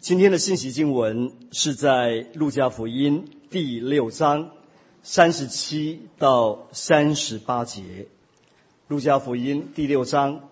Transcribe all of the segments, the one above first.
今天的信息经文是在路加福音第6章37到38节。路加福音第6章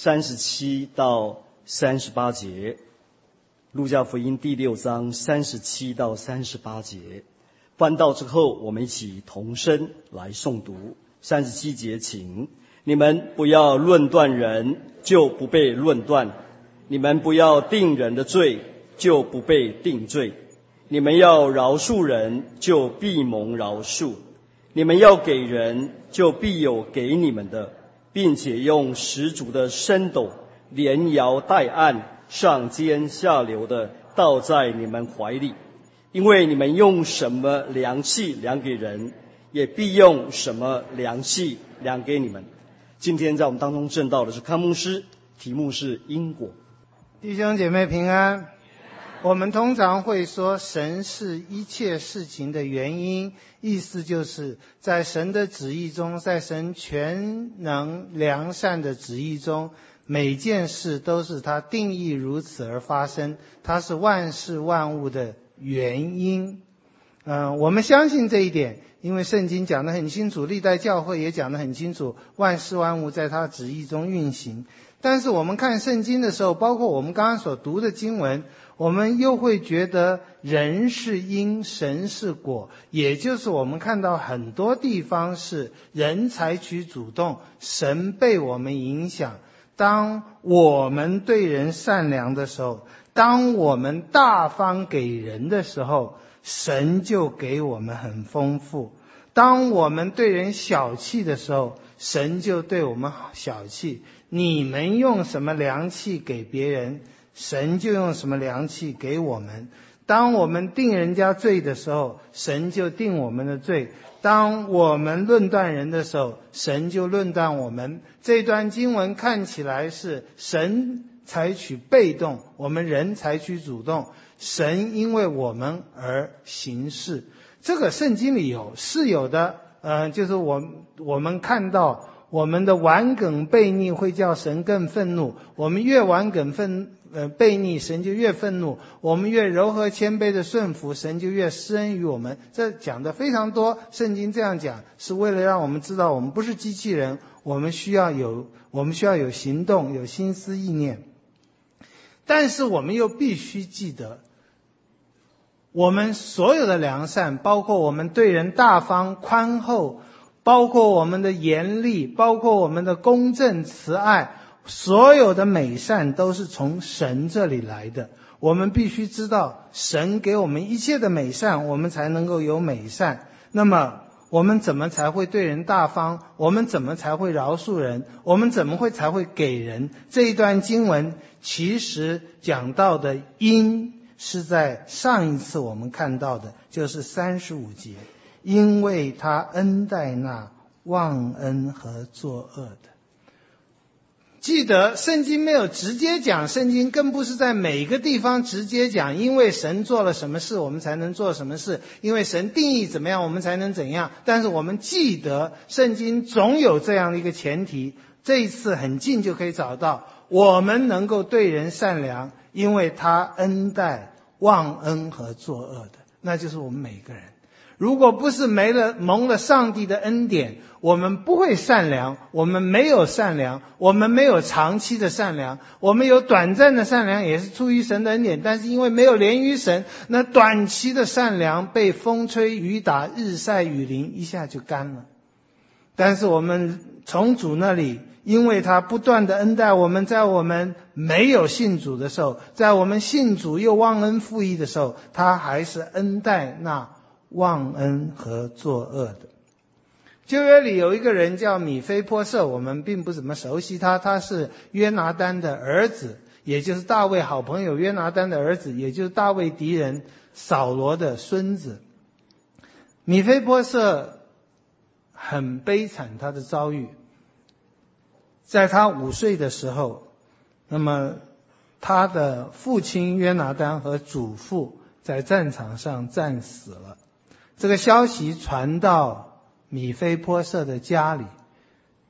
37到38节。路加福音第6章37到38节。翻到之后，我们一起同声来诵读。37节，请：你们不要论断人，就不被论断；你们不要定人的罪，就不被定罪；你们要饶恕人，就必蒙饶恕；你们要给人，就必有给你们的，并且用十足的升斗，连摇带按，上尖下流的倒在你们怀里。因为你们用什么量器量给人，也必用什么量器量给你们。今天在我们当中证道的是康牧师，题目是因果。 弟兄姐妹平安。我们通常会说神是一切事情的原因，意思就是在神的旨意中，在神全能良善的旨意中，每件事都是他定义如此而发生，他是万事万物的原因。我们相信这一点，因为圣经讲得很清楚，历代教会也讲得很清楚，万事万物在他旨意中运行。但是我们看圣经的时候，包括我们刚刚所读的经文，我们又会觉得人是因，神是果，也就是我们看到很多地方是人采取主动，神被我们影响。当我们对人善良的时候，当我们大方给人的时候，神就给我们很丰富；当我们对人小气的时候，神就对我们小气。你们用什么量器给别人，神就用什么量器给我们。当我们定人家罪的时候，神就定我们的罪；当我们论断人的时候，神就论断我们。这段经文看起来是神采取被动，我们人采取主动，神因为我们而行事。这个圣经里是有的，就是我们看到我们的顽梗悖逆会叫神更愤怒，我们越顽梗悖逆，神就越愤怒；我们越柔和谦卑的顺服，神就越施恩于我们。这讲的非常多，圣经这样讲是为了让我们知道我们不是机器人，我们需要有行动，有心思意念。但是我们又必须记得，我们所有的良善，包括我们对人大方宽厚，包括我们的严厉，包括我们的公正慈爱，所有的美善都是从神这里来的。我们必须知道神给我们一切的美善，我们才能够有美善。那么我们怎么才会对人大方？我们怎么才会饶恕人？我们怎么才会给人？这一段经文其实讲到的因是在上一次我们看到的，就是35节，因为他恩待那忘恩和作恶的。记得圣经没有直接讲，圣经更不是在每个地方直接讲，因为神做了什么事我们才能做什么事，因为神定义怎么样我们才能怎样。但是我们记得圣经总有这样的一个前提，这一次很近就可以找到，我们能够对人善良，因为他恩待忘恩和作恶的，那就是我们每个人。如果不是蒙了上帝的恩典，我们不会善良，我们没有善良，我们没有长期的善良，我们有短暂的善良也是出于神的恩典，但是因为没有连于神，那短期的善良被风吹雨打日晒雨淋一下就干了。但是我们从主那里，因为他不断的恩待我们，在我们没有信主的时候，在我们信主又忘恩负义的时候，他还是恩待那忘恩和作恶的。旧约里有一个人叫米非波设，我们并不怎么熟悉他，他是约拿单的儿子，也就是大卫好朋友约拿单的儿子，也就是大卫敌人扫罗的孙子。米非波设很悲惨他的遭遇，在他5岁的时候，那么他的父亲约拿单和祖父在战场上战死了。这个消息传到米非波设的家里，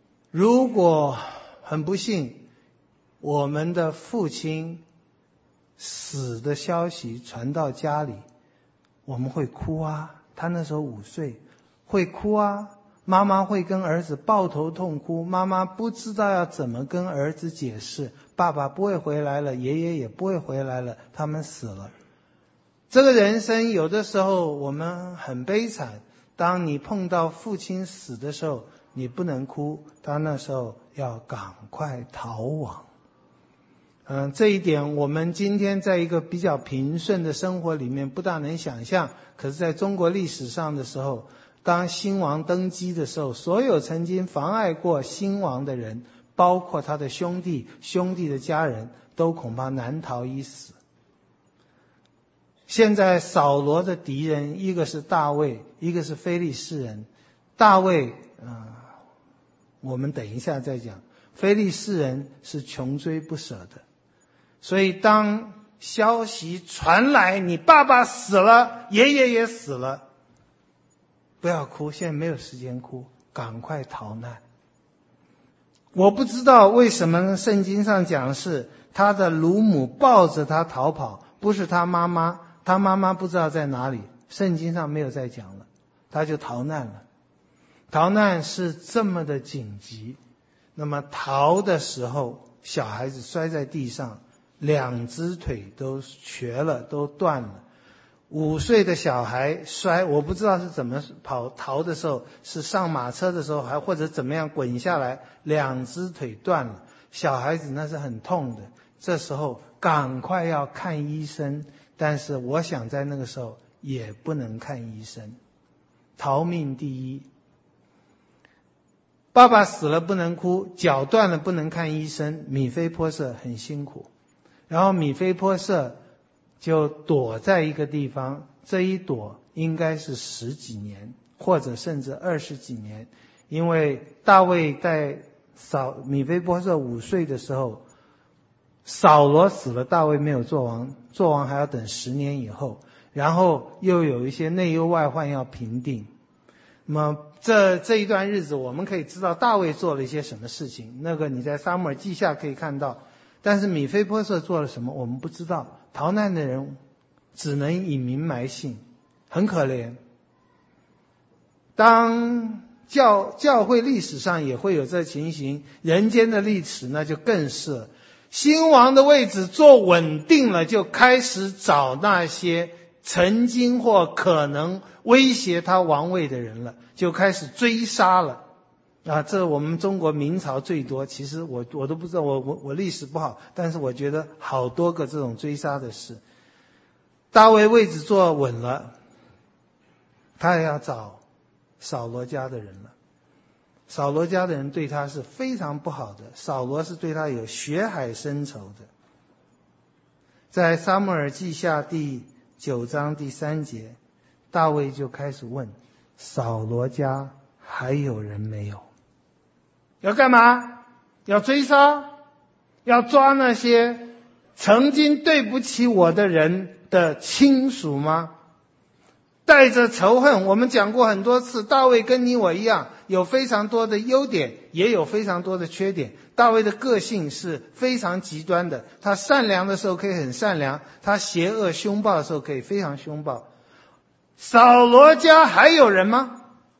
如果很不幸我们的父亲死的消息传到家里，我们会哭啊，他那时候5岁，会哭啊，妈妈会跟儿子抱头痛哭，妈妈不知道要怎么跟儿子解释，爸爸不会回来了，爷爷也不会回来了，他们死了。这个人生有的时候我们很悲惨，当你碰到父亲死的时候，你不能哭，他那时候要赶快逃亡。这一点我们今天在一个比较平顺的生活里面不大能想象，可是在中国历史上的时候，当兴王登基的时候，所有曾经妨碍过兴王的人，包括他的兄弟的家人，都恐怕难逃一死。现在扫罗的敌人，一个是大卫，一个是非利士人。大卫我们等一下再讲，非利士人是穷追不舍的。所以当消息传来你爸爸死了，爷爷也死了，不要哭，现在没有时间哭，赶快逃难。我不知道为什么圣经上讲是他的乳母抱着他逃跑，不是他妈妈，他妈妈不知道在哪里，圣经上没有再讲了，他就逃难了。逃难是这么的紧急，那么逃的时候，小孩子摔在地上，2只腿都瘸了，都断了。5岁的小孩摔，我不知道是怎么逃的时候，是上马车的时候，还或者怎么样滚下来，2只腿断了。小孩子那是很痛的，这时候赶快要看医生，但是我想在那个时候也不能看医生，逃命第一。爸爸死了不能哭，脚断了不能看医生，米非波设很辛苦。然后米非波设就躲在一个地方，这一躲应该是10几年，或者甚至20几年。因为大卫在米非波设5岁的时候，扫罗死了，大卫没有做王，做王还要等10年以后，然后又有一些内忧外患要平定。那么这一段日子我们可以知道大卫做了一些什么事情，那个你在撒母耳记下可以看到，但是米非波设做了什么我们不知道。逃难的人只能隐名埋姓，很可怜。当教会历史上也会有这情形，人间的历史那就更是了。兴王的位置坐稳定了，就开始找那些曾经或可能威胁他王位的人了，就开始追杀了。这我们中国明朝最多，其实我都不知道，我历史不好，但是我觉得好多个这种追杀的事。大卫位置坐稳了，他也要找扫罗家的人了。扫罗家的人对他是非常不好的，扫罗是对他有血海深仇的。在撒母耳记下第9章第3节，大卫就开始问扫罗家还有人没有？要干嘛？要追杀？要抓那些曾经对不起我的人的亲属吗？带着仇恨，我们讲过很多次，大卫跟你我一样，有非常多的优点，也有非常多的缺点。大卫的个性是非常极端的，他善良的时候可以很善良，他邪恶凶暴的时候可以非常凶暴。扫罗家还有人吗？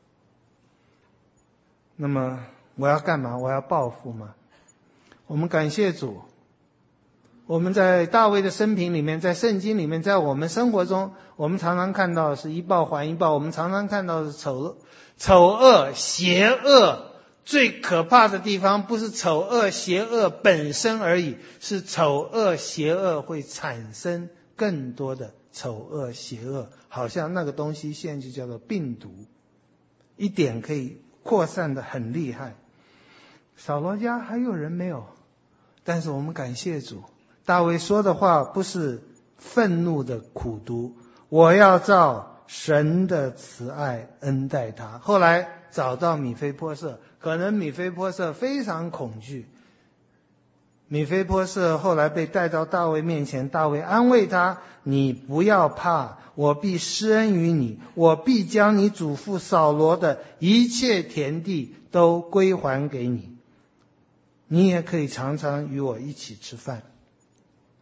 那么我要干嘛？我要报复吗？我们感谢主，我们在大卫的生平里面，在圣经里面，在我们生活中，我们常常看到的是一报还一报，我们常常看到的是丑恶、邪恶。最可怕的地方不是丑恶、邪恶本身而已，是丑恶、邪恶会产生更多的丑恶、邪恶，好像那个东西现在就叫做病毒，一点可以扩散得很厉害。扫罗家还有人没有？但是我们感谢主，大卫说的话不是愤怒的苦毒，我要照神的慈爱恩待他。后来找到米非波设，可能米非波设非常恐惧。米非波设后来被带到大卫面前，大卫安慰他，你不要怕，我必施恩于你，我必将你祖父扫罗的一切田地都归还给你，你也可以常常与我一起吃饭。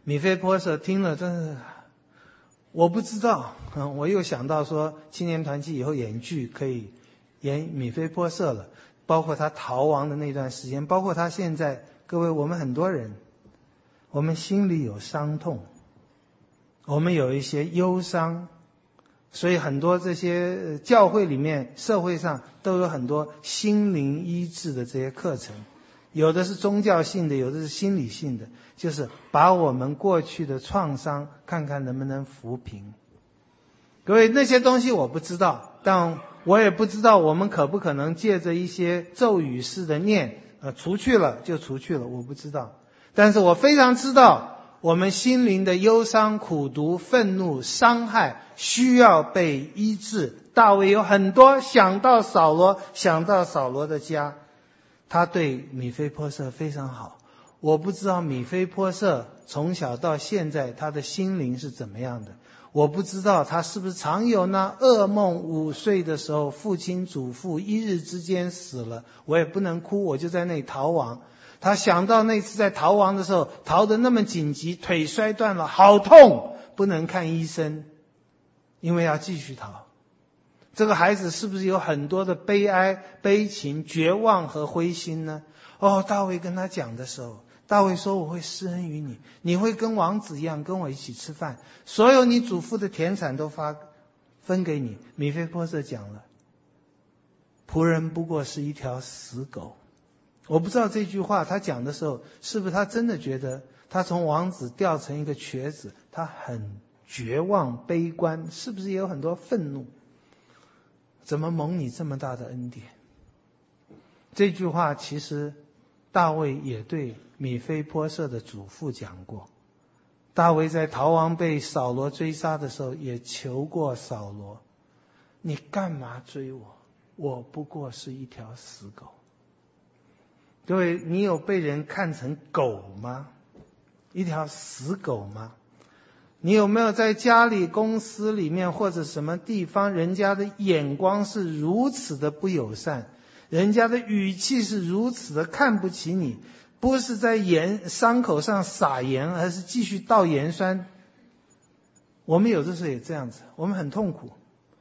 米非波设听了真是，我不知道，我又想到说青年团契以后演剧可以演米非波设了，包括他逃亡的那段时间，包括他现在，各位我们很多人，我们心里有伤痛，我们有一些忧伤，所以很多这些教会里面社会上都有很多心灵医治的这些课程，有的是宗教性的，有的是心理性的，就是把我们过去的创伤看看能不能抚平。各位，那些东西我不知道，但我也不知道我们可不可能借着一些咒语式的念除去了就除去了，我不知道。但是我非常知道我们心灵的忧伤、苦毒、愤怒、伤害需要被医治。大卫有很多想到扫罗的家，他对米非波设非常好。我不知道米非波设从小到现在他的心灵是怎么样的，我不知道他是不是常有那噩梦，5岁的时候父亲祖父一日之间死了，我也不能哭，我就在那里逃亡。他想到那次在逃亡的时候逃得那么紧急，腿摔断了，好痛，不能看医生，因为要继续逃。这个孩子是不是有很多的悲哀、悲情、绝望和灰心呢？大卫跟他讲的时候，大卫说我会施恩于你，你会跟王子一样跟我一起吃饭，所有你祖父的田产都分给你。米非波设讲了，仆人不过是一条死狗。我不知道这句话他讲的时候是不是他真的觉得他从王子掉成一个瘸子，他很绝望悲观，是不是也有很多愤怒，怎么蒙你这么大的恩典？这句话其实大卫也对米非波设的祖父讲过。大卫在逃亡被扫罗追杀的时候也求过扫罗，你干嘛追我？我不过是一条死狗。各位，你有被人看成狗吗？一条死狗吗？你有没有在家里、公司里面或者什么地方，人家的眼光是如此的不友善，人家的语气是如此的看不起你，不是在伤口上撒盐，而是继续倒盐酸。我们有的时候也这样子，我们很痛苦。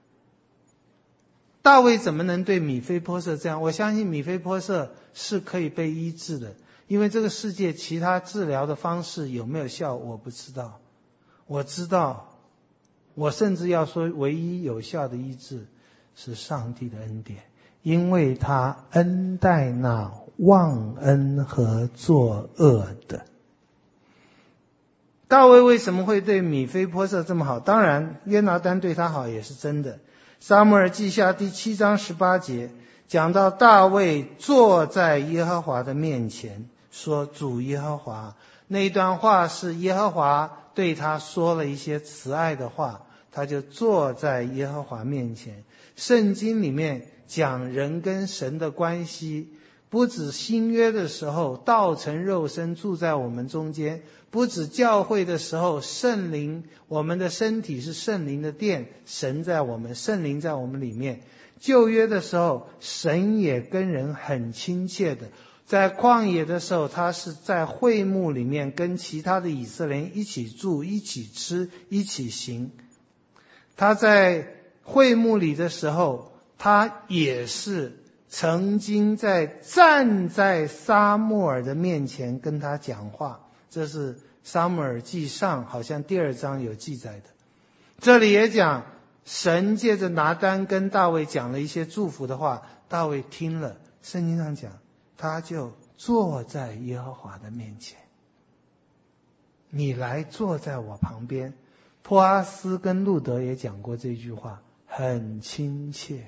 大卫怎么能对米非波设这样？我相信米非波设是可以被医治的，因为这个世界其他治疗的方式有没有效我不知道。我知道，我甚至要说唯一有效的医治是上帝的恩典，因为他恩待那忘恩和作恶的。大卫为什么会对米非波设这么好？当然约拿单对他好也是真的。撒母耳记下第7章18节讲到大卫坐在耶和华的面前，说主耶和华，那一段话是耶和华对他说了一些慈爱的话，他就坐在耶和华面前。圣经里面讲人跟神的关系，不止新约的时候道成肉身住在我们中间，不止教会的时候圣灵，我们的身体是圣灵的殿，神在我们，圣灵在我们里面。旧约的时候神也跟人很亲切的，在旷野的时候他是在会幕里面跟其他的以色列人一起住，一起吃，一起行。他在会幕里的时候他也是曾经站在撒母耳的面前跟他讲话，这是撒母耳记上好像第2章有记载的。这里也讲神借着拿单跟大卫讲了一些祝福的话，大卫听了，圣经上讲他就坐在耶和华的面前，你来坐在我旁边。波阿斯跟路德也讲过这句话，很亲切。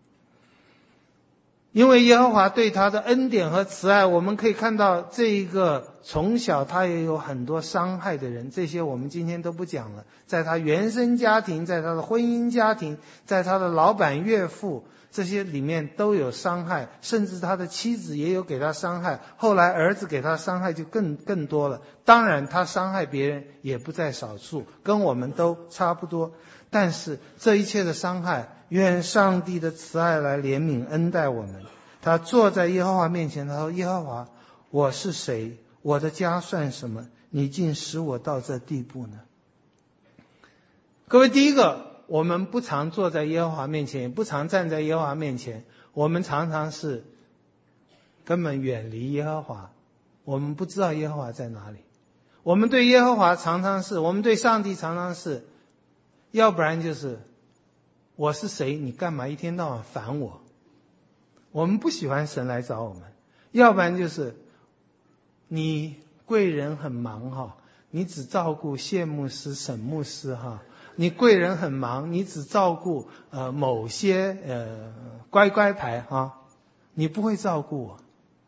因为耶和华对他的恩典和慈爱，我们可以看到这一个从小他也有很多伤害的人，这些我们今天都不讲了。在他原生家庭，在他的婚姻家庭，在他的老板岳父，这些里面都有伤害，甚至他的妻子也有给他伤害，后来儿子给他伤害就更多了。当然他伤害别人也不在少数，跟我们都差不多。但是这一切的伤害，愿上帝的慈爱来怜悯恩待我们。他坐在耶和华面前，他说耶和华，我是谁？我的家算什么？ 你竟使我到这地步呢？各位，第一个，我们不常坐在耶和华面前，也不常站在耶和华面前，我们常常是根本远离耶和华，我们不知道耶和华在哪里。我们对耶和华常常是，我们对上帝常常是，要不然就是我是谁，你干嘛一天到晚烦我？我们不喜欢神来找我们。要不然就是你贵人很忙哈，你只照顾谢牧师、沈牧师哈，你贵人很忙，你只照顾某些乖乖牌哈，你不会照顾我。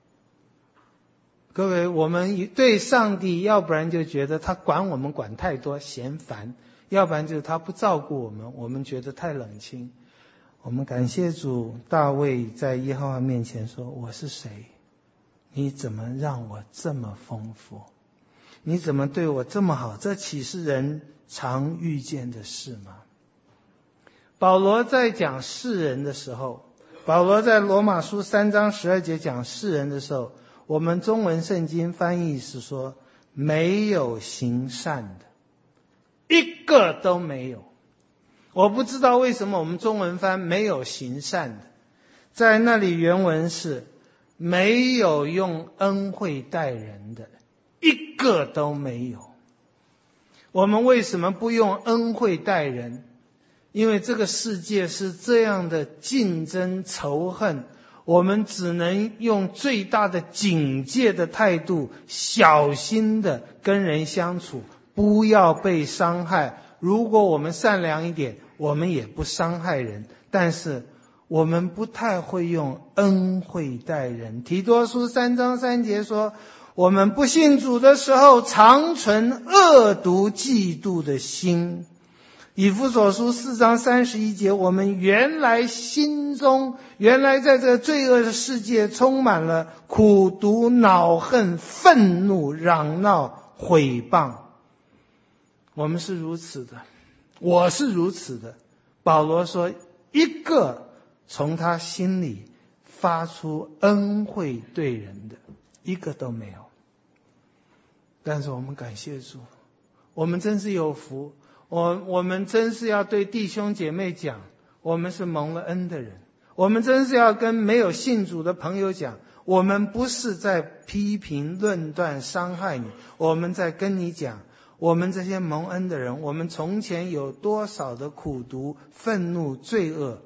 各位，我们对上帝，要不然就觉得他管我们管太多，嫌烦；要不然就是他不照顾我们，我们觉得太冷清。我们感谢主，大卫在耶和华面前说：“我是谁？你怎么让我这么丰富？你怎么对我这么好？这岂是人常遇见的事吗？”保罗在讲世人的时候，保罗在罗马书3章12节讲世人的时候，我们中文圣经翻译是说没有行善的，一个都没有。我不知道为什么我们中文翻没有行善的，在那里原文是没有用恩惠待人的，一个都没有。我们为什么不用恩惠待人？因为这个世界是这样的竞争仇恨，我们只能用最大的警戒的态度，小心的跟人相处，不要被伤害。如果我们善良一点，我们也不伤害人，但是我们不太会用恩惠待人。提多书3章3节说，我们不信主的时候，常存恶毒嫉妒的心。以弗所书4章31节，我们原来心中，原来在这个罪恶的世界充满了苦毒、恼恨、愤怒、嚷闹、毁谤。我们是如此的，我是如此的。保罗说，一个从他心里发出恩惠对人的，一个都没有。但是我们感谢主，我们真是有福，我们真是要对弟兄姐妹讲，我们是蒙了恩的人。我们真是要跟没有信主的朋友讲，我们不是在批评、论断、伤害你，我们在跟你讲，我们这些蒙恩的人，我们从前有多少的苦毒、愤怒、罪恶，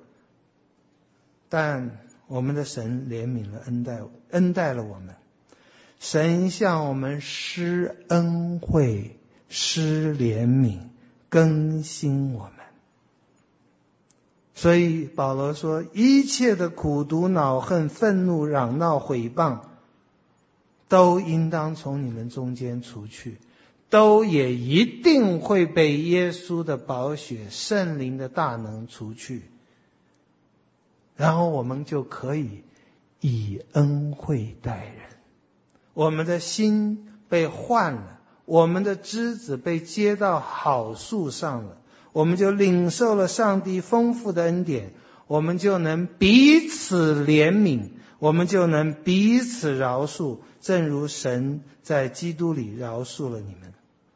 但我们的神怜悯了，恩待了我们。神向我们施恩惠、施怜悯，更新我们。所以保罗说，一切的苦毒、恼恨、愤怒、嚷闹、毁谤，都应当从你们中间除去，都也一定会被耶稣的宝血、圣灵的大能除去。然后我们就可以以恩惠待人，我们的心被换了，我们的枝子被接到好树上了，我们就领受了上帝丰富的恩典，我们就能彼此怜悯，我们就能彼此饶恕，正如神在基督里饶恕了你们。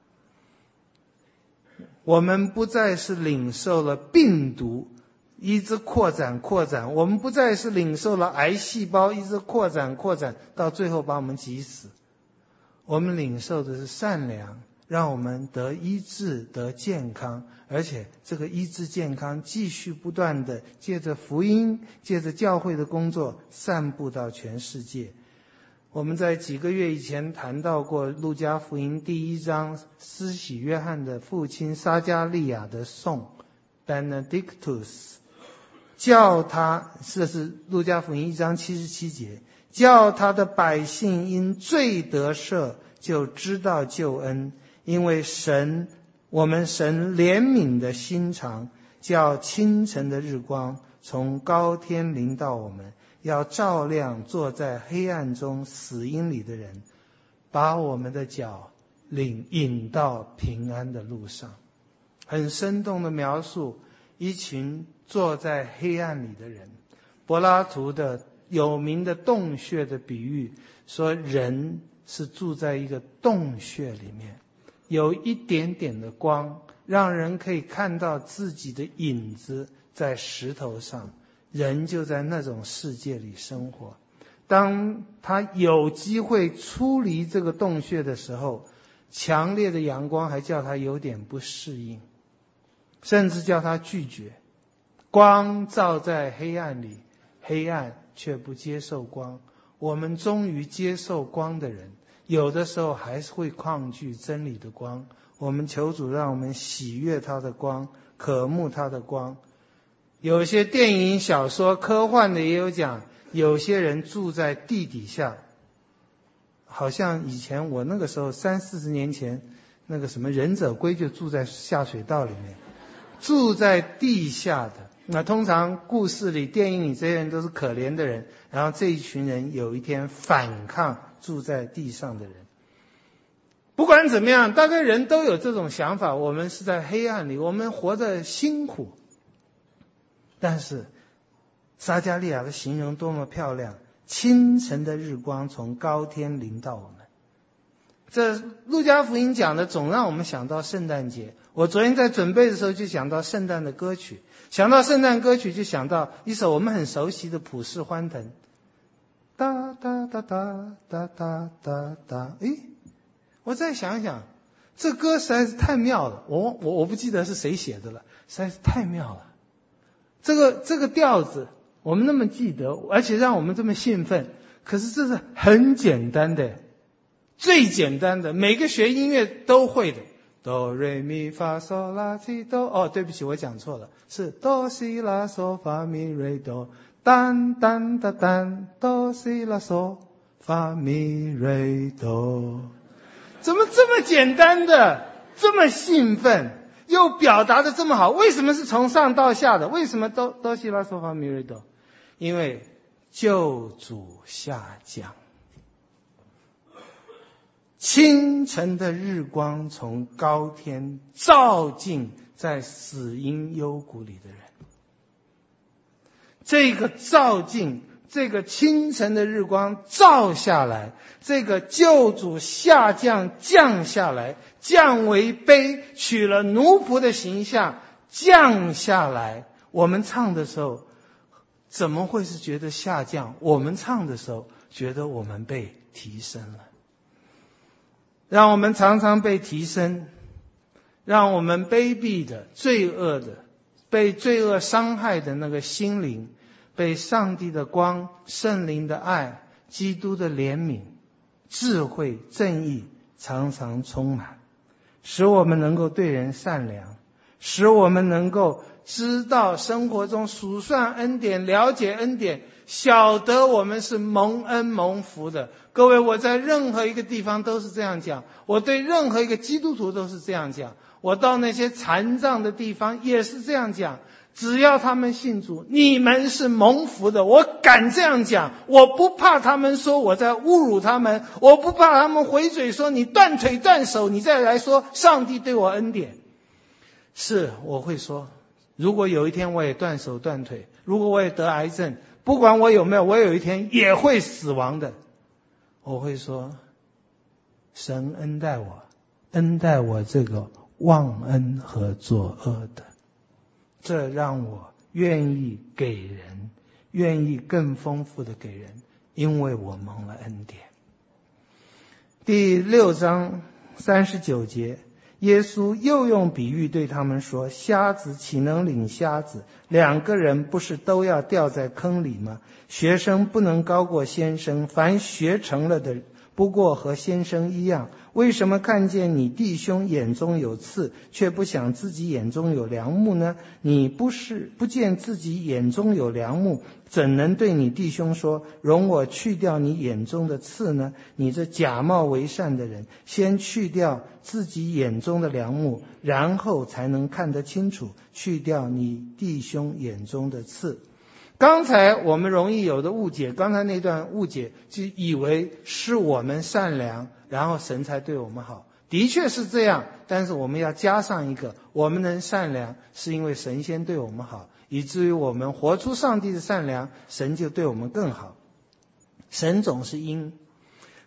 我们不再是领受了病毒一直扩展，我们不再是领受了癌细胞一直扩展，到最后把我们挤死。我们领受的是善良，让我们得医治、得健康，而且这个医治健康继续不断的借着福音，借着教会的工作散布到全世界。我们在几个月以前谈到过路加福音第1章，施洗约翰的父亲撒加利亚的颂 Benedictus， 叫他，这是路加福音1章77节，叫他的百姓因罪得赦，就知道救恩，因为我们神怜悯的心肠，叫清晨的日光从高天临到我们，要照亮坐在黑暗中死荫里的人，把我们的脚引到平安的路上。很生动的描述一群坐在黑暗里的人。柏拉图的有名的洞穴的比喻说，人是住在一个洞穴里面，有一点点的光，让人可以看到自己的影子在石头上，人就在那种世界里生活。当他有机会出离这个洞穴的时候，强烈的阳光还叫他有点不适应，甚至叫他拒绝。光照在黑暗里，黑暗却不接受光。我们终于接受光的人，有的时候还是会抗拒真理的光。我们求主让我们喜悦他的光，渴慕他的光。有些电影小说科幻的也有讲，有些人住在地底下，好像以前我那个时候30-40年前，那个什么忍者龟就住在下水道里面，住在地下的。那通常故事里电影里这些人都是可怜的人，然后这一群人有一天反抗住在地上的人。不管怎么样，大概人都有这种想法，我们是在黑暗里，我们活得辛苦。但是撒迦利亚的形容多么漂亮，清晨的日光从高天临到我们。这路加福音讲的总让我们想到圣诞节。我昨天在准备的时候就想到圣诞的歌曲，想到圣诞歌曲就想到一首我们很熟悉的普世欢腾，哒哒哒哒哒哒哒哒。我再想想，这歌实在是太妙了，我不记得是谁写的了，实在是太妙了。这个调子我们那么记得，而且让我们这么兴奋，可是这是很简单的，最简单的，每个学音乐都会的。哆瑞咪发嗦拉西哆，对不起，我讲错了，是哆西拉嗦发咪瑞哆，单单哒单，哆西拉嗦发咪瑞哆。怎么这么简单的，这么兴奋，又表达的这么好？为什么是从上到下的？为什么哆西拉嗦发咪瑞哆？因为救主下降。清晨的日光从高天照进在死荫幽谷里的人，这个照进，这个清晨的日光照下来，这个救主下下来，降为卑，取了奴仆的形象降下来。我们唱的时候怎么会是觉得下降？我们唱的时候觉得我们被提升了。让我们常常被提升，让我们卑鄙的、罪恶的、被罪恶伤害的那个心灵，被上帝的光、圣灵的爱、基督的怜悯、智慧、正义常常充满，使我们能够对人善良，使我们能够知道生活中数算恩典，了解恩典，晓得我们是蒙恩蒙福的。各位，我在任何一个地方都是这样讲，我对任何一个基督徒都是这样讲，我到那些残障的地方也是这样讲，只要他们信主，你们是蒙福的。我敢这样讲，我不怕他们说我在侮辱他们，我不怕他们回嘴说你断腿断手，你再来说上帝对我恩典。是，我会说，如果有一天我也断手断腿，如果我也得癌症，不管我有没有，我有一天也会死亡的。我会说，神恩待我这个忘恩和作恶的，这让我愿意给人，愿意更丰富的给人，因为我蒙了恩典。第6章39节，耶稣又用比喻对他们说，瞎子岂能领瞎子？2个人不是都要掉在坑里吗？学生不能高过先生，凡学成了的不过和先生一样。为什么看见你弟兄眼中有刺，却不想自己眼中有梁木呢？你不见自己眼中有梁木，怎能对你弟兄说，容我去掉你眼中的刺呢？你这假冒为善的人，先去掉自己眼中的梁木，然后才能看得清楚，去掉你弟兄眼中的刺。刚才我们容易有的误解，刚才那段误解就以为是我们善良，然后神才对我们好。的确是这样，但是我们要加上一个，我们能善良是因为神先对我们好，以至于我们活出上帝的善良，神就对我们更好。神总是因。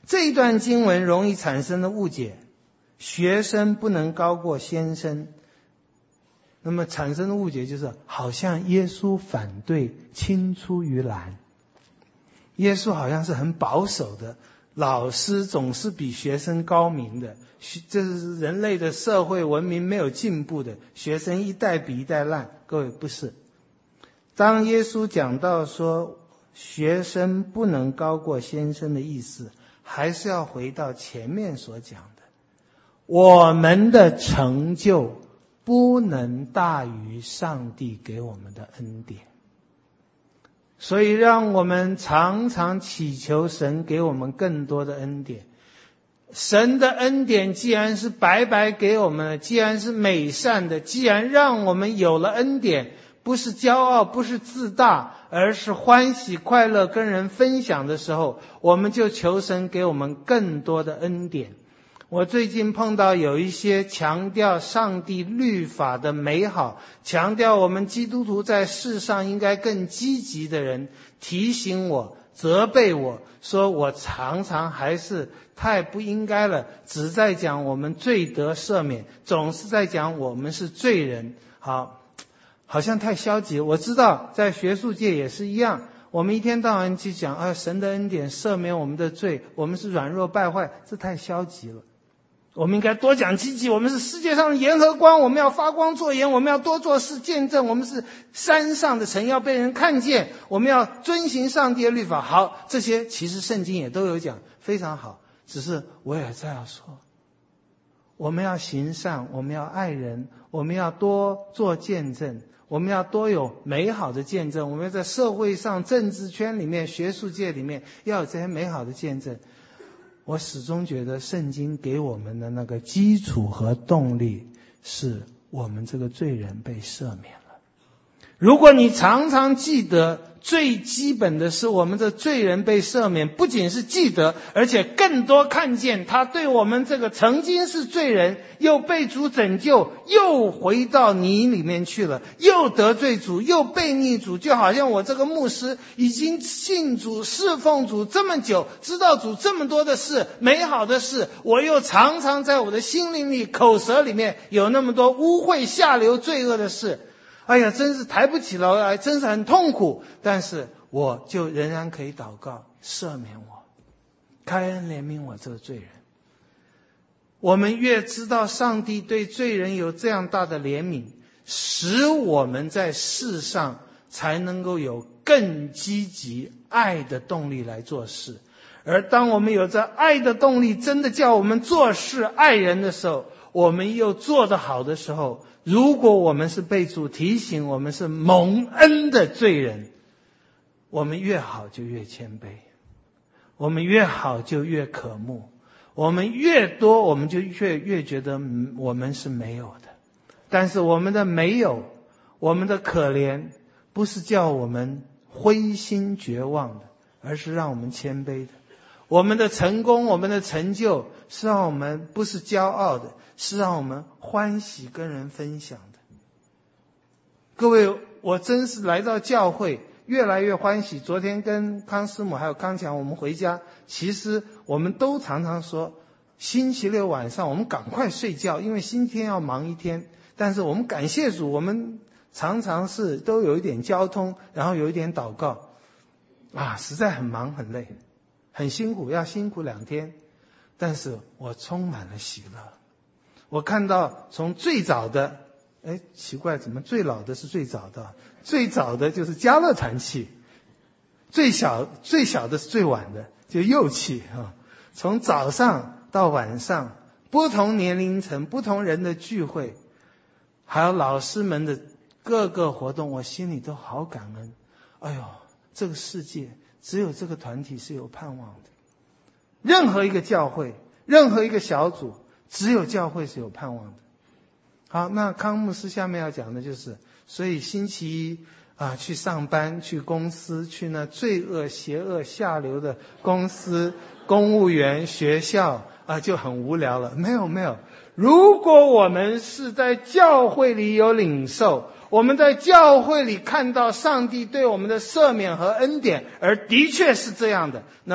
这一段经文容易产生的误解，学生不能高过先生。那么产生的误解就是，好像耶稣反对青出于蓝，耶稣好像是很保守的，老师总是比学生高明的，这是人类的社会文明没有进步的，学生一代比一代烂。各位，不是。当耶稣讲到说学生不能高过先生的意思，还是要回到前面所讲的，我们的成就不能大于上帝给我们的恩典。所以让我们常常祈求神给我们更多的恩典。神的恩典既然是白白给我们的，既然是美善的，既然让我们有了恩典，不是骄傲，不是自大，而是欢喜快乐跟人分享的时候，我们就求神给我们更多的恩典。我最近碰到有一些强调上帝律法的美好，强调我们基督徒在世上应该更积极的人，提醒我，责备我，说我常常还是太不应该了，只在讲我们罪得赦免，总是在讲我们是罪人。好像太消极了。我知道在学术界也是一样，我们一天到晚去讲神的恩典赦免我们的罪，我们是软弱败坏，这太消极了。我们应该多讲积极，我们是世界上的盐和光，我们要发光做盐，我们要多做事见证，我们是山上的城，要被人看见，我们要遵行上帝的律法。好，这些其实圣经也都有讲，非常好。只是我也这样说，我们要行善，我们要爱人，我们要多做见证，我们要多有美好的见证，我们要在社会上、政治圈里面、学术界里面要有这些美好的见证。我始终觉得圣经给我们的那个基础和动力，是我们这个罪人被赦免了。如果你常常记得最基本的是我们的罪人被赦免，不仅是记得，而且更多看见他对我们这个曾经是罪人，又被主拯救，又回到泥里面去了，又得罪主，又背逆主。就好像我这个牧师已经信主侍奉主这么久，知道主这么多的事，美好的事，我又常常在我的心灵里口舌里面有那么多污秽下流罪恶的事，哎呀，真是抬不起头来，真是很痛苦。但是我就仍然可以祷告，赦免我，开恩怜悯我这个罪人。我们越知道上帝对罪人有这样大的怜悯，使我们在世上才能够有更积极爱的动力来做事。而当我们有着爱的动力，真的叫我们做事爱人的时候，我们又做得好的时候，如果我们是被主提醒我们是蒙恩的罪人，我们越好就越谦卑，我们越好就越渴慕，我们越多我们就越觉得我们是没有的。但是我们的没有，我们的可怜，不是叫我们灰心绝望的，而是让我们谦卑的。我们的成功，我们的成就，是让我们不是骄傲的，是让我们欢喜跟人分享的。各位，我真是来到教会越来越欢喜。昨天跟康师母还有康强我们回家，其实我们都常常说星期六晚上我们赶快睡觉，因为星期天要忙一天。但是我们感谢主，我们常常是都有一点交通，然后有一点祷告实在很忙很累很辛苦，要辛苦2天，但是我充满了喜乐。我看到从最早的奇怪，怎么最老的是最早的？最早的就是家乐团契，最小的是最晚的，就幼契从早上到晚上，不同年龄层、不同人的聚会，还有老师们的各个活动，我心里都好感恩。哎呦，这个世界只有这个团体是有盼望的。任何一个教会，任何一个小组，只有教会是有盼望的。好，那康牧师下面要讲的就是，所以星期一去上班，去公司，去那罪恶邪恶下流的公司、公务员、学校就很无聊了。没有，如果我们是在教会里有领受，我们在教会里看到上帝对我们的赦免和恩典，而的确是这样的，那么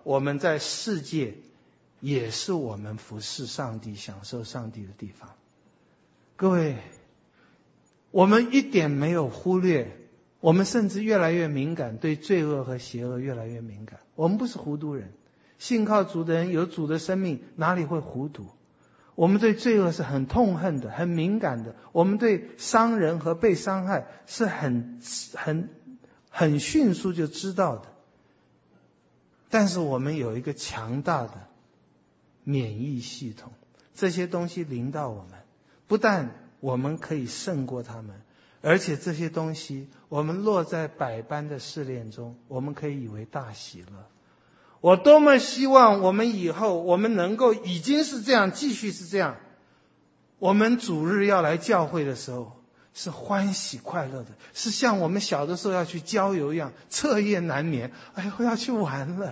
我们在世界也是我们服侍上帝、享受上帝的地方。各位，我们一点没有忽略，我们甚至越来越敏感，对罪恶和邪恶越来越敏感。我们不是糊涂人，信靠主的人，有主的生命，哪里会糊涂？我们对罪恶是很痛恨的，很敏感的。我们对伤人和被伤害是很迅速就知道的。但是我们有一个强大的免疫系统，这些东西临到我们，不但我们可以胜过他们，而且这些东西我们落在百般的试炼中，我们可以以为大喜乐。我多么希望我们以后我们能够已经是这样，继续是这样。我们主日要来教会的时候是欢喜快乐的，是像我们小的时候要去郊游一样，彻夜难眠，哎呦要去玩了，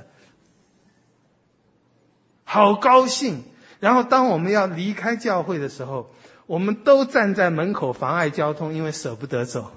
好高兴。然后当我们要离开教会的时候，我们都站在门口妨碍交通，因为舍不得走。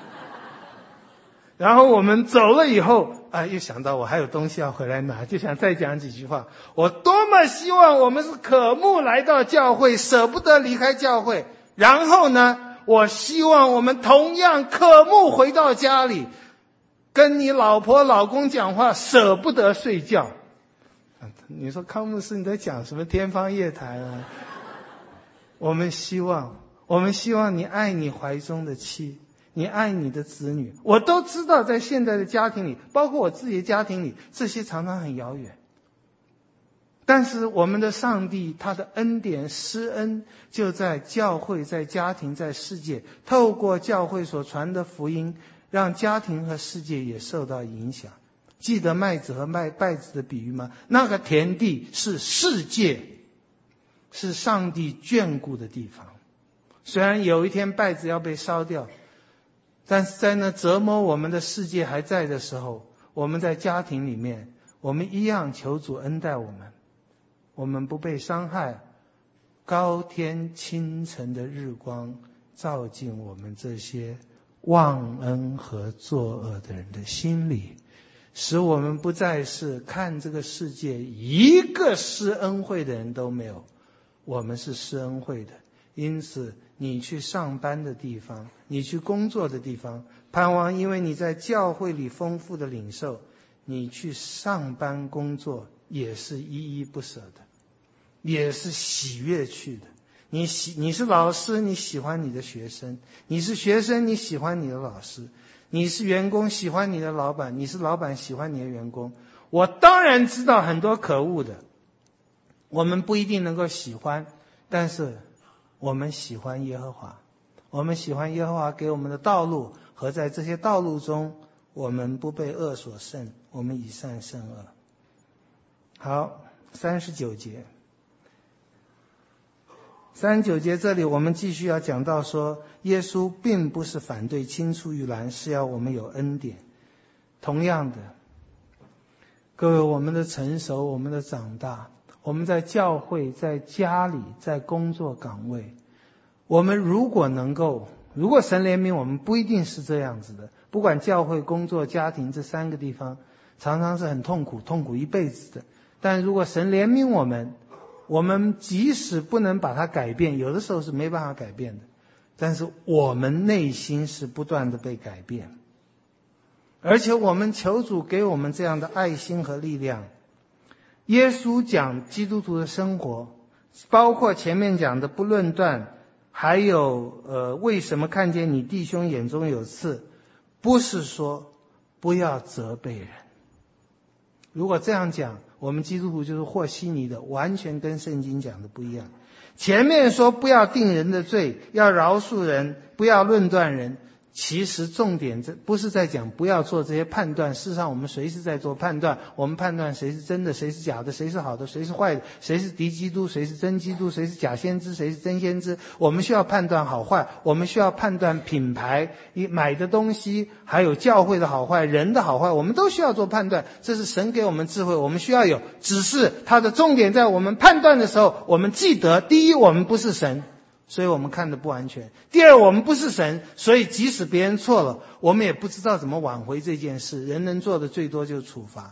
然后我们走了以后，又想到我还有东西要回来拿，就想再讲几句话。我多么希望我们是渴慕来到教会，舍不得离开教会。然后呢，我希望我们同样渴慕回到家里，跟你老婆老公讲话，舍不得睡觉。你说康牧师你在讲什么天方夜谭啊？我们希望你爱你怀中的妻，你爱你的子女。我都知道在现在的家庭里，包括我自己的家庭里，这些常常很遥远。但是我们的上帝，他的恩典施恩就在教会，在家庭，在世界，透过教会所传的福音，让家庭和世界也受到影响。记得麦子和稗子的比喻吗？那个田地是世界，是上帝眷顾的地方。虽然有一天稗子要被烧掉，但是在那折磨我们的世界还在的时候，我们在家庭里面，我们一样求主恩待我们，我们不被伤害。高天清晨的日光照进我们这些忘恩和作恶的人的心里，使我们不再是看这个世界一个施恩惠的人都没有，我们是施恩惠的。因此你去上班的地方，你去工作的地方，盼望因为你在教会里丰富的领受，你去上班工作也是依依不舍的，也是喜悦去的。你是老师，你喜欢你的学生；你是学生，你喜欢你的老师；你是员工，喜欢你的老板；你是老板，喜欢你的员工。我当然知道很多可恶的，我们不一定能够喜欢，但是我们喜欢耶和华，我们喜欢耶和华给我们的道路，和在这些道路中我们不被恶所胜，我们以善胜恶。好，39节这里我们继续要讲到说，耶稣并不是反对青出于蓝，是要我们有恩典。同样的，各位，我们的成熟，我们的长大，我们在教会，在家里，在工作岗位，我们如果神怜悯我们，不一定是这样子的。不管教会、工作、家庭这三个地方常常是很痛苦一辈子的，但如果神怜悯我们，我们即使不能把它改变，有的时候是没办法改变的，但是我们内心是不断的被改变。而且我们求主给我们这样的爱心和力量。耶稣讲基督徒的生活，包括前面讲的不论断，还有为什么看见你弟兄眼中有刺，不是说不要责备人。如果这样讲，我们基督徒就是和稀泥的，完全跟圣经讲的不一样。前面说不要定人的罪，要饶恕人，不要论断人，其实重点不是在讲不要做这些判断，事实上我们随时在做判断，我们判断谁是真的，谁是假的，谁是好的，谁是坏的，谁是敌基督，谁是真基督，谁是假先知，谁是真先知。我们需要判断好坏，我们需要判断品牌，买的东西，还有教会的好坏，人的好坏，我们都需要做判断。这是神给我们智慧，我们需要有。只是它的重点在我们判断的时候，我们记得，第一，我们不是神，所以我们看得不完全。第二，我们不是神，所以即使别人错了，我们也不知道怎么挽回这件事。人能做的最多就是处罚。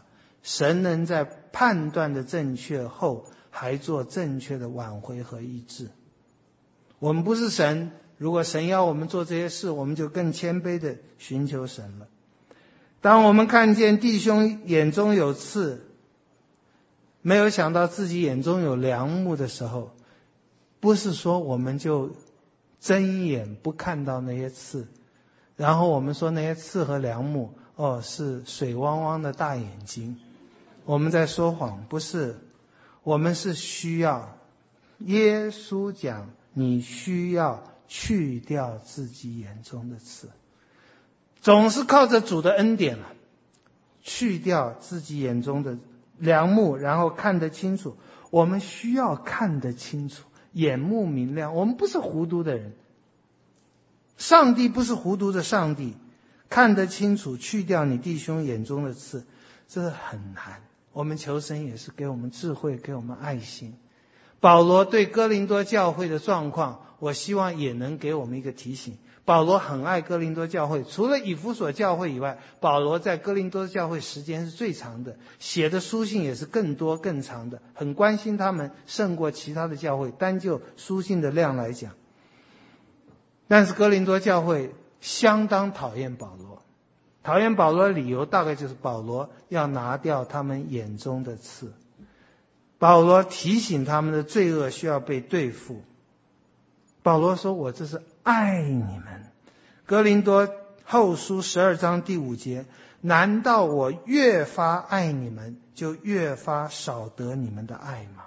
神能在判断的正确后还做正确的挽回和医治。我们不是神，如果神要我们做这些事，我们就更谦卑的寻求神了。当我们看见弟兄眼中有刺，没有想到自己眼中有梁木的时候，不是说我们就睁眼不看到那些刺，然后我们说那些刺和梁木是水汪汪的大眼睛，我们在说谎。不是，我们是需要，耶稣讲你需要去掉自己眼中的刺，总是靠着主的恩典了，去掉自己眼中的梁木，然后看得清楚。我们需要看得清楚，眼目明亮。我们不是糊涂的人，上帝不是糊涂的上帝。看得清楚，去掉你弟兄眼中的刺，这很难。我们求神也是给我们智慧，给我们爱心。保罗对哥林多教会的状况，我希望也能给我们一个提醒。保罗很爱哥林多教会，除了以弗所教会以外，保罗在哥林多教会时间是最长的，写的书信也是更多更长的，很关心他们，胜过其他的教会，单就书信的量来讲。但是哥林多教会相当讨厌保罗，讨厌保罗的理由大概就是保罗要拿掉他们眼中的刺，保罗提醒他们的罪恶需要被对付。保罗说我这是爱你们。哥林多后书12章第5节，难道我越发爱你们，就越发少得你们的爱吗？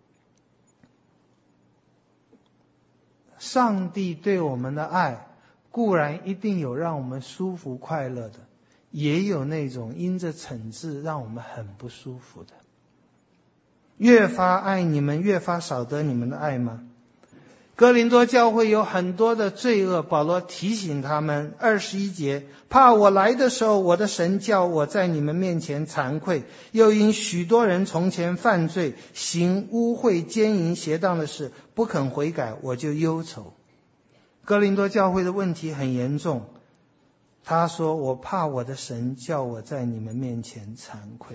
上帝对我们的爱固然一定有让我们舒服快乐的，也有那种因着惩治让我们很不舒服的。越发爱你们，越发少得你们的爱吗？哥林多教会有很多的罪恶，保罗提醒他们21节，怕我来的时候，我的神叫我在你们面前惭愧，又因许多人从前犯罪，行污秽奸淫邪荡的事，不肯悔改，我就忧愁。哥林多教会的问题很严重，他说我怕我的神叫我在你们面前惭愧。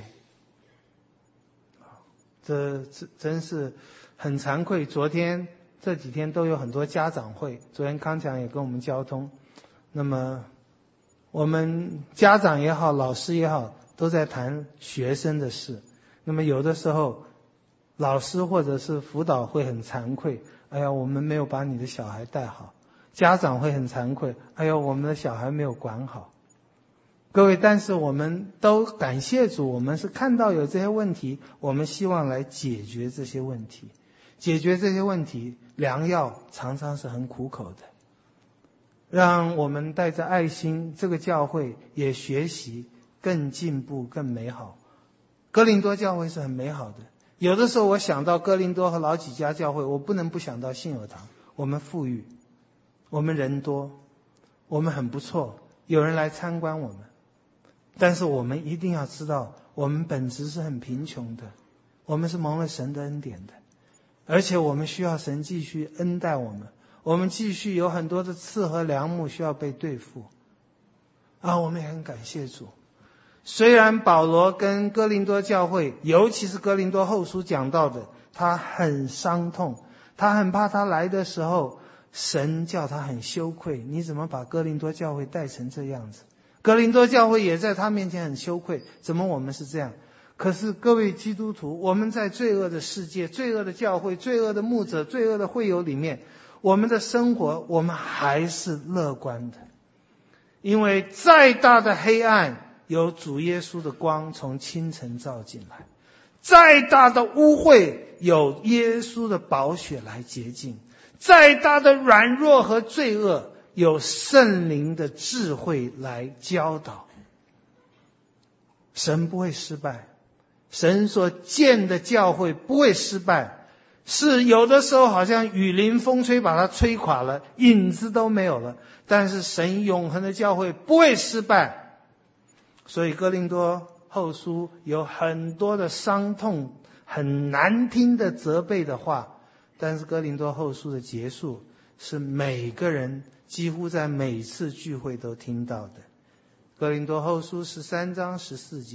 这真是很惭愧。这几天都有很多家长会，昨天康强也跟我们交通，那么我们家长也好，老师也好，都在谈学生的事。那么有的时候老师或者是辅导会很惭愧，哎呀我们没有把你的小孩带好。家长会很惭愧，哎呀我们的小孩没有管好。各位，但是我们都感谢主，我们是看到有这些问题，我们希望来解决这些问题。解决这些问题，良药常常是很苦口的。让我们带着爱心，这个教会也学习更进步更美好。哥林多教会是很美好的，有的时候我想到哥林多和老几家教会，我不能不想到信友堂。我们富裕，我们人多，我们很不错，有人来参观我们。但是我们一定要知道，我们本质是很贫穷的，我们是蒙了神的恩典的，而且我们需要神继续恩待我们，我们继续有很多的刺和梁木需要被对付我们也很感谢主。虽然保罗跟哥林多教会，尤其是哥林多后书讲到的，他很伤痛，他很怕他来的时候神叫他很羞愧，你怎么把哥林多教会带成这样子？哥林多教会也在他面前很羞愧，怎么我们是这样？可是各位基督徒，我们在罪恶的世界、罪恶的教会、罪恶的牧者、罪恶的会友里面，我们的生活我们还是乐观的，因为再大的黑暗，有主耶稣的光从清晨照进来，再大的污秽，有耶稣的宝血来洁净，再大的软弱和罪恶，有圣灵的智慧来教导。神不会失败，神所建的教会不会失败，是有的时候好像雨淋风吹把它吹垮了，影子都没有了，但是神永恒的教会不会失败。所以哥林多后书有很多的伤痛，很难听的责备的话，但是哥林多后书的结束是每个人几乎在每次聚会都听到的。哥林多后书13章14节，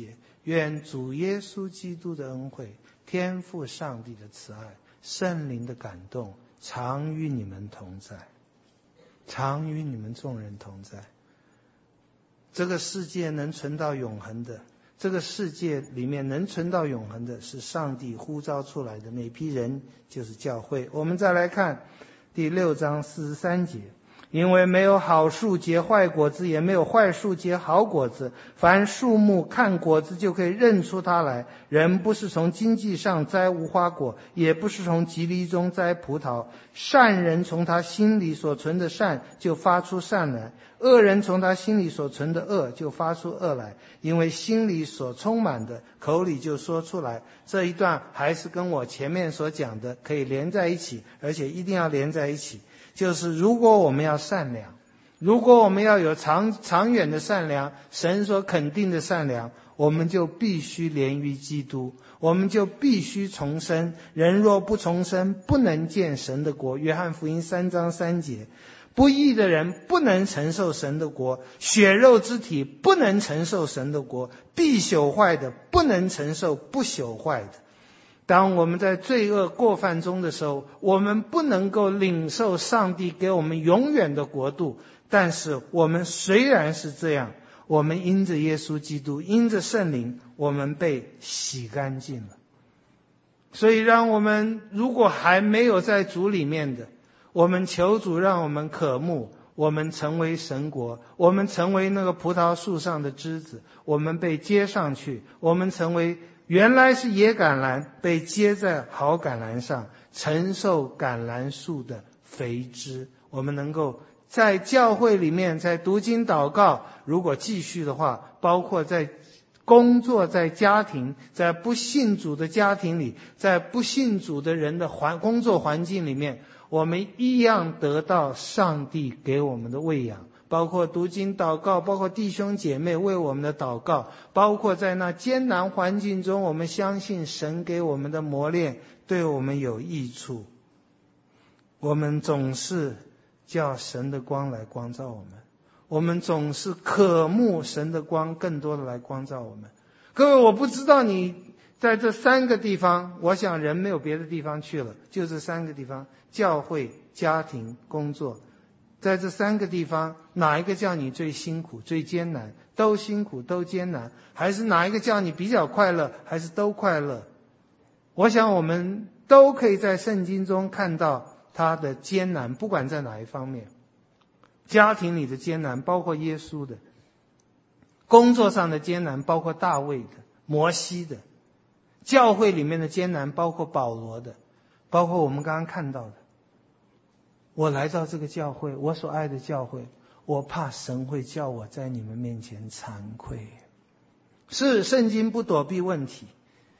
愿主耶稣基督的恩惠、天父上帝的慈爱、圣灵的感动常与你们同在，常与你们众人同在。这个世界能存到永恒的，这个世界里面能存到永恒的是上帝呼召出来的那批人，就是教会。我们再来看第6章43节，因为没有好树结坏果子，也没有坏树结好果子，凡树木看果子就可以认出它来。人不是从荆棘上摘无花果，也不是从棘藜中摘葡萄。善人从他心里所存的善就发出善来，恶人从他心里所存的恶就发出恶来，因为心里所充满的，口里就说出来。这一段还是跟我前面所讲的可以连在一起，而且一定要连在一起。就是如果我们要善良，如果我们要有长远的善良，神所肯定的善良，我们就必须连于基督，我们就必须重生。人若不重生，不能见神的国。约翰福音3章3节，不义的人不能承受神的国，血肉之体不能承受神的国，必朽坏的不能承受不朽坏的。当我们在罪恶过犯中的时候，我们不能够领受上帝给我们永远的国度。但是我们虽然是这样，我们因着耶稣基督，因着圣灵，我们被洗干净了。所以让我们如果还没有在主里面的，我们求主让我们渴慕，我们成为神国，我们成为那个葡萄树上的枝子，我们被接上去，我们成为原来是野橄榄被接在好橄榄上，承受橄榄树的肥枝。我们能够在教会里面，在读经祷告，如果继续的话，包括在工作，在家庭，在不信主的家庭里，在不信主的人的工作环境里面，我们一样得到上帝给我们的喂养，包括读经祷告，包括弟兄姐妹为我们的祷告，包括在那艰难环境中，我们相信神给我们的磨练对我们有益处。我们总是叫神的光来光照我们，我们总是渴慕神的光更多的来光照我们。各位，我不知道你在这3个地方，我想人没有别的地方去了，就这3个地方，教会、家庭、工作，在这3个地方，哪一个叫你最辛苦、最艰难？都辛苦，都艰难，还是哪一个叫你比较快乐？还是都快乐？我想我们都可以在圣经中看到他的艰难，不管在哪一方面。家庭里的艰难包括耶稣的，工作上的艰难包括大卫的、摩西的，教会里面的艰难包括保罗的，包括我们刚刚看到的。我来到这个教会，我所爱的教会，我怕神会叫我在你们面前惭愧。是，圣经不躲避问题，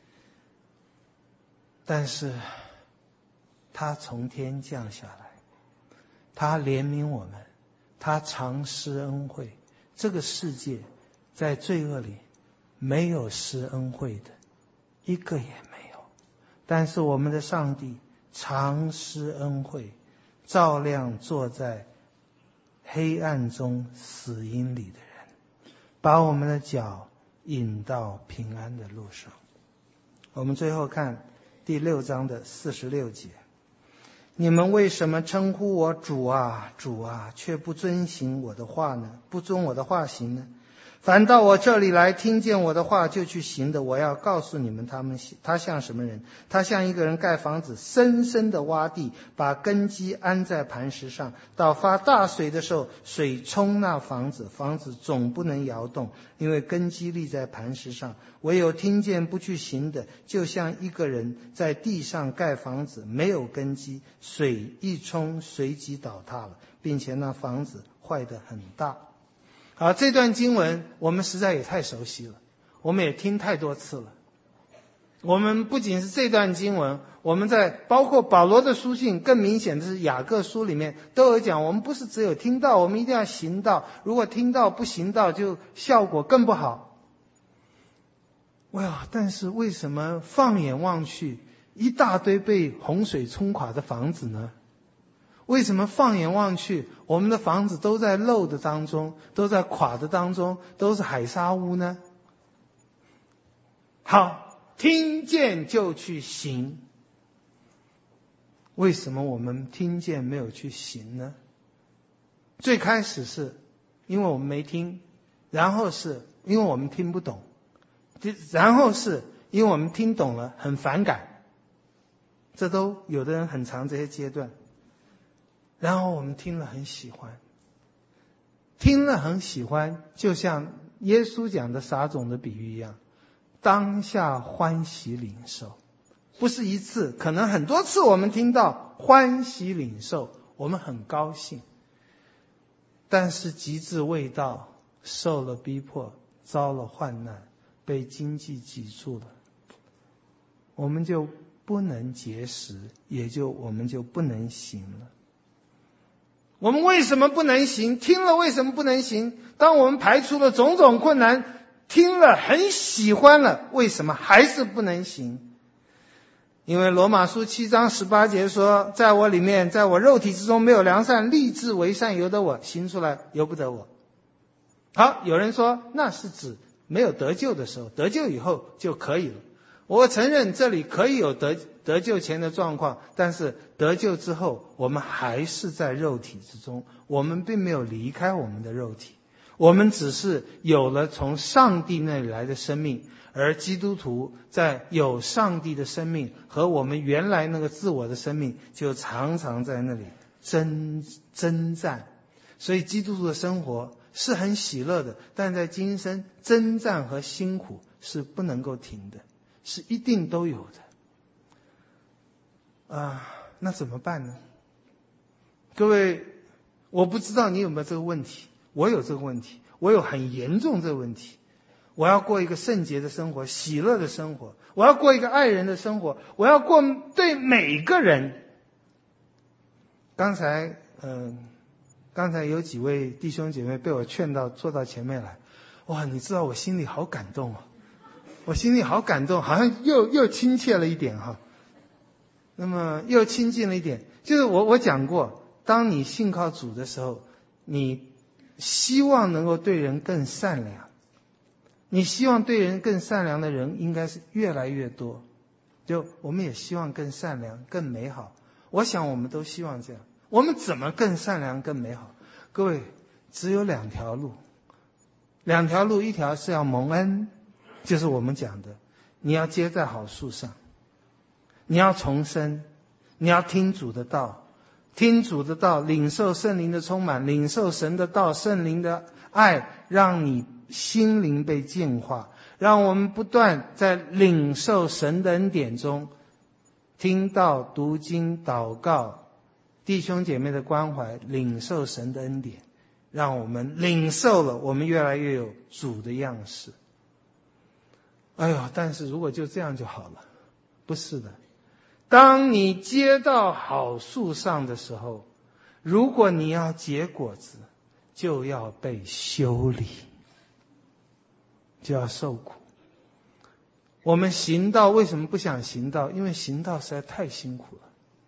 但是他从天降下来，他怜悯我们，他常施恩惠。这个世界在罪恶里没有施恩惠的，一个也没有。但是我们的上帝常施恩惠，照亮坐在黑暗中死荫里的人，把我们的脚引到平安的路上。我们最后看第6章的46节，你们为什么称呼我主啊主啊，却不遵行我的话呢？不遵我的话行呢？反到我这里来，听见我的话就去行的，我要告诉你们，他像什么人？他像一个人盖房子，深深的挖地，把根基安在磐石上。到发大水的时候，水冲那房子，房子总不能摇动，因为根基立在磐石上。唯有听见不去行的，就像一个人在地上盖房子，没有根基，水一冲，随即倒塌了，并且那房子坏得很大。好，这段经文我们实在也太熟悉了，我们也听太多次了。我们不仅是这段经文，我们在包括保罗的书信，更明显的是雅各书里面都有讲，我们不是只有听到，我们一定要行道。如果听到不行道，就效果更不好。但是为什么放眼望去，一大堆被洪水冲垮的房子呢？为什么放眼望去，我们的房子都在漏的当中，都在垮的当中，都是海沙屋呢？ 好，听见就去行。为什么我们听见没有去行呢？最开始是因为我们没听，然后是因为我们听不懂，然后是因为我们听懂了很反感，这都有的人很长这些阶段。然后我们听了很喜欢，听了很喜欢，就像耶稣讲的撒种的比喻一样，当下欢喜领受。不是一次，可能很多次我们听到欢喜领受，我们很高兴。但是极致未到，受了逼迫，遭了患难，被经济挤住了，我们就不能结实，我们就不能行了。我们为什么不能行？听了为什么不能行？当我们排除了种种困难，听了很喜欢了，为什么还是不能行？因为罗马书7章18节说，在我里面，在我肉体之中没有良善，立志为善由得我，行出来由不得我。好，有人说那是指没有得救的时候，得救以后就可以了。我承认这里可以有得救前的状况，但是得救之后我们还是在肉体之中，我们并没有离开我们的肉体，我们只是有了从上帝那里来的生命。而基督徒在有上帝的生命和我们原来那个自我的生命，就常常在那里征战。所以基督徒的生活是很喜乐的，但在今生征战和辛苦是不能够停的，是一定都有的。那怎么办呢？各位，我不知道你有没有这个问题，我有这个问题，我有很严重这个问题。我要过一个圣洁的生活，喜乐的生活，我要过一个爱人的生活，我要过对每个人。刚才有几位弟兄姐妹被我劝到坐到前面来，哇，你知道我心里好感动啊，我心里好感动，好像又亲切了一点哈。那么又亲近了一点，就是我讲过，当你信靠主的时候，你希望能够对人更善良。你希望对人更善良的人应该是越来越多，就我们也希望更善良更美好。我想我们都希望这样。我们怎么更善良更美好？各位，只有两条路，一条是要蒙恩，就是我们讲的你要接在好树上，你要重生，你要听主的道，领受圣灵的充满，领受神的道，圣灵的爱，让你心灵被净化，让我们不断在领受神的恩典中，听到读经祷告，弟兄姐妹的关怀，领受神的恩典，让我们领受了，我们越来越有主的样式。但是如果就这样就好了，不是的。当你接到好树上的时候，如果你要结果子，就要被修理，就要受苦。我们行道为什么不想行道？因为行道实在太辛苦了。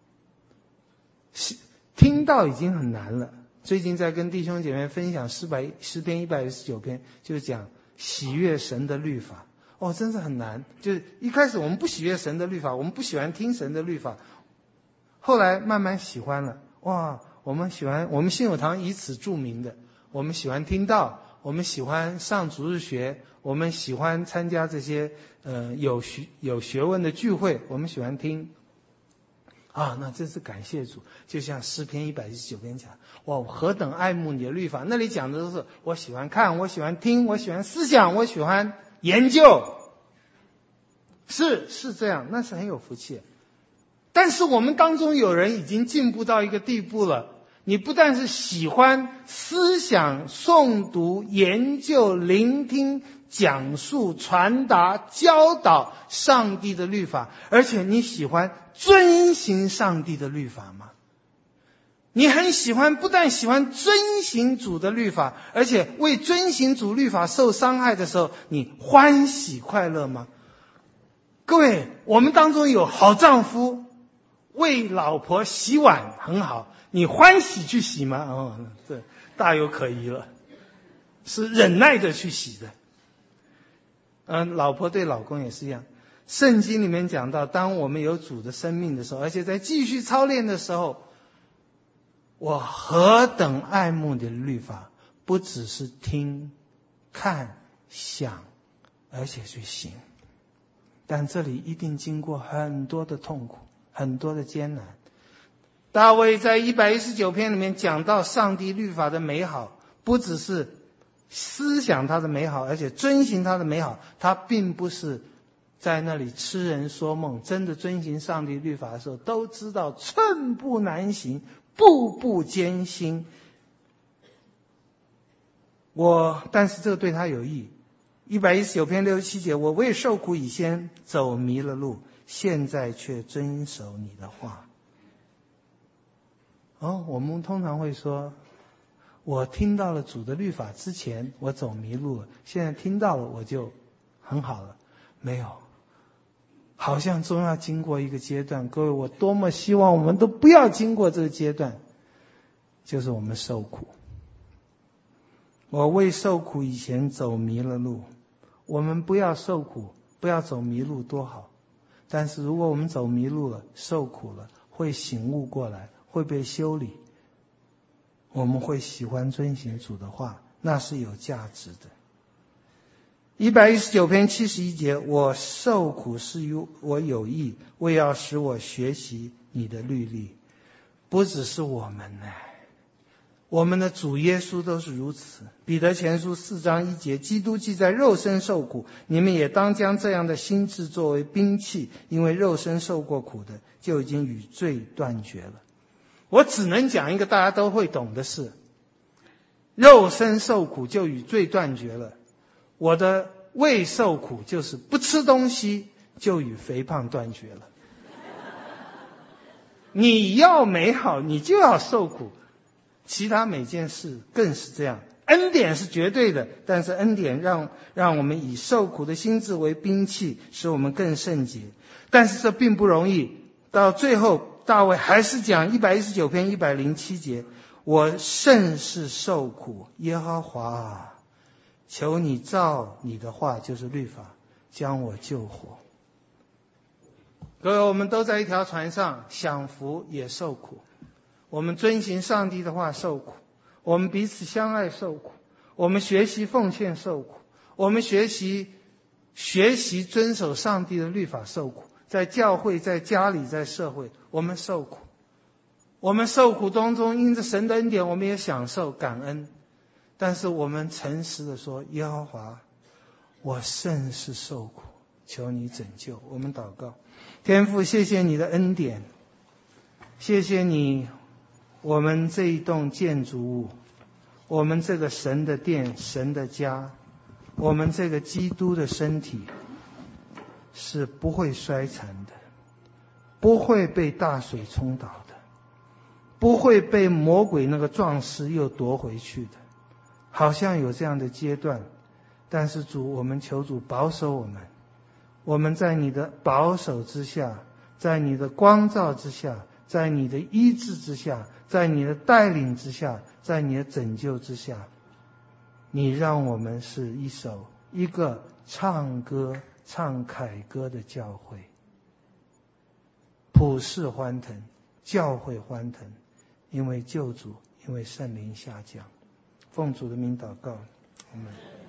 听道已经很难了。最近在跟弟兄姐妹分享诗篇119篇，就是讲喜悦神的律法。真是很难。就是一开始我们不喜悦神的律法，我们不喜欢听神的律法，后来慢慢喜欢了。我们信友堂以此著名的，我们喜欢听道，我们喜欢上主日学，我们喜欢参加这些有学问的聚会，我们喜欢听。那真是感谢主。就像诗篇119篇讲，我何等爱慕你的律法，那里讲的都是我喜欢看，我喜欢听，我喜欢思想，我喜欢研究。是这样，那是很有福气。但是我们当中有人已经进步到一个地步了，你不但是喜欢思想、诵读、研究、聆听、讲述、传达、教导上帝的律法，而且你喜欢遵行上帝的律法吗？你很喜欢，不但喜欢遵行主的律法，而且为遵行主律法受伤害的时候，你欢喜快乐吗？各位，我们当中有好丈夫为老婆洗碗很好，你欢喜去洗吗？这大有可疑了，是忍耐的去洗的。 老婆对老公也是一样。圣经里面讲到，当我们有主的生命的时候，而且在继续操练的时候，我何等爱慕你的律法，不只是听、看、想，而且去行。但这里一定经过很多的痛苦，很多的艰难。大卫在119篇里面讲到上帝律法的美好，不只是思想他的美好，而且遵行他的美好。他并不是在那里痴人说梦，真的遵行上帝律法的时候，都知道寸步难行，步步艰辛。但是这个对他有益。119篇67节，我为受苦以先走迷了路，现在却遵守你的话。我们通常会说，我听到了主的律法之前，我走迷路了，现在听到了我就很好了。没有，好像终要经过一个阶段。各位，我多么希望我们都不要经过这个阶段，就是我们受苦。我为受苦以前走迷了路，我们不要受苦，不要走迷路多好。但是如果我们走迷路了，受苦了，会醒悟过来，会被修理，我们会喜欢遵行主的话，那是有价值的。119篇71节，我受苦是于我有益，为要使我学习你的律例。不只是我们呢，我们的主耶稣都是如此。彼得前书4章1节，基督既在肉身受苦，你们也当将这样的心志作为兵器，因为肉身受过苦的，就已经与罪断绝了。我只能讲一个大家都会懂的事，肉身受苦就与罪断绝了。我的胃受苦就是不吃东西就与肥胖断绝了。你要美好，你就要受苦，其他每件事更是这样。恩典是绝对的，但是恩典让我们以受苦的心志为兵器，使我们更圣洁。但是这并不容易。到最后大卫还是讲119篇107节，我甚是受苦，耶和华啊，求你照你的话，就是律法，将我救活。各位，我们都在一条船上，享福也受苦，我们遵行上帝的话受苦，我们彼此相爱受苦，我们学习奉献受苦，我们学习遵守上帝的律法受苦，在教会，在家里，在社会，我们受苦。我们受苦当中，因着神的恩典，我们也享受感恩。但是我们诚实的说，耶和华，我甚是受苦，求你拯救。我们祷告。天父，谢谢你的恩典，谢谢你，我们这一栋建筑物，我们这个神的殿，神的家，我们这个基督的身体是不会衰残的，不会被大水冲倒的，不会被魔鬼那个壮士又夺回去的。好像有这样的阶段，但是主，我们求主保守我们，我们在你的保守之下，在你的光照之下，在你的医治之下，在你的带领之下，在你的拯救之下，你让我们是一个唱歌唱凯歌的教会，普世欢腾，教会欢腾，因为救主，因为圣灵下降。奉主的名祷告，阿们。